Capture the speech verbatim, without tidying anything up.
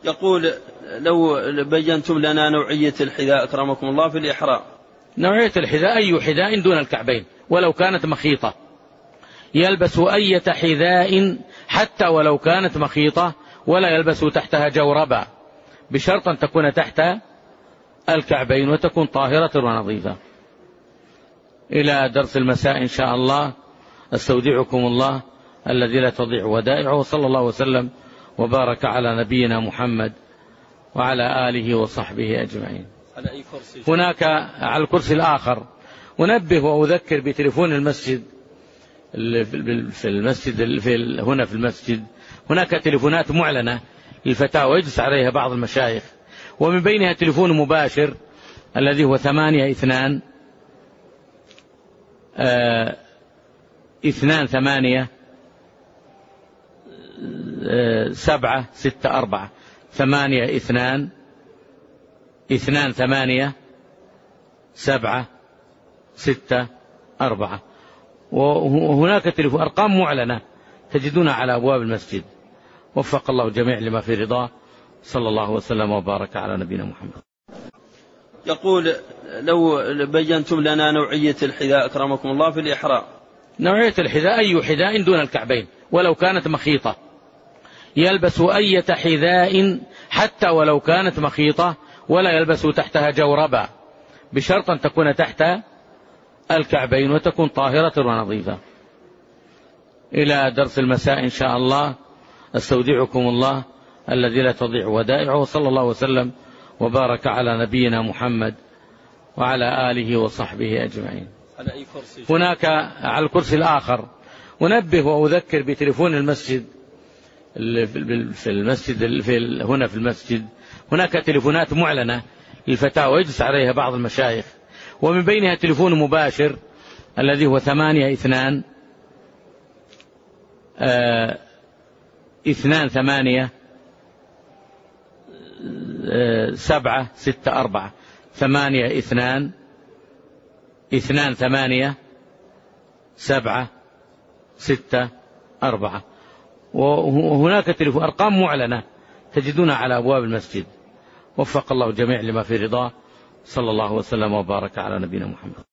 يقول لو بينتم لنا نوعية الحذاء أكرمكم الله في الإحرام. نوعية الحذاء أي حذاء دون الكعبين ولو كانت مخيطة، يلبس أي حذاء حتى ولو كانت مخيطة، ولا يلبس تحتها جوربا، بشرط أن تكون تحت الكعبين وتكون طاهرة ونظيفة. إلى درس المساء إن شاء الله، استودعكم الله الذي لا تضيع ودائعه، وصلى الله وسلم وبارك على نبينا محمد وعلى آله وصحبه أجمعين. هناك على الكرسي الآخر أنبه وأذكر بتليفون المسجد في المسجد في هنا في المسجد هناك تليفونات معلنة للفتاوى يجلس عليها بعض المشايخ، ومن بينها تليفون مباشر الذي هو ثمانية اثنان آه اثنان ثمانية آه سبعة ستة أربعة ثمانية اثنان اثنان ثمانية سبعة ستة أربعة. وهناك تليفون أرقام معلنة تجدونها على أبواب المسجد. وفق الله الجميع لما في رضاه، صلى الله وسلم وبارك على نبينا محمد. يقول لو بينتم لنا نوعية الحذاء أكرمكم الله في الإحرام. نوعية الحذاء أي حذاء دون الكعبين ولو كانت مخيطة، يلبس أي حذاء حتى ولو كانت مخيطة، ولا يلبس تحتها جوربا، بشرط أن تكون تحت الكعبين وتكون طاهرة ونظيفة. إلى درس المساء إن شاء الله، استودعكم الله الذي لا تضيع ودائعه، وصلى الله وسلم وبارك على نبينا محمد وعلى آله وصحبه أجمعين. هناك على الكرسي الآخر أنبه وأذكر بتليفون المسجد في المسجد في هنا في المسجد هناك تليفونات معلنة للفتاوى يجلس عليها بعض المشايخ، ومن بينها تليفون مباشر الذي هو ثمانية اثنان آه اثنان ثمانية آه سبعة ستة أربعة ثمانية اثنان اثنان ثمانية سبعة ستة أربعة. وهناك تليفون أرقام معلنة تجدونها على أبواب المسجد. وفق الله الجميع لما في رضاه، صلى الله وسلم وبارك على نبينا محمد.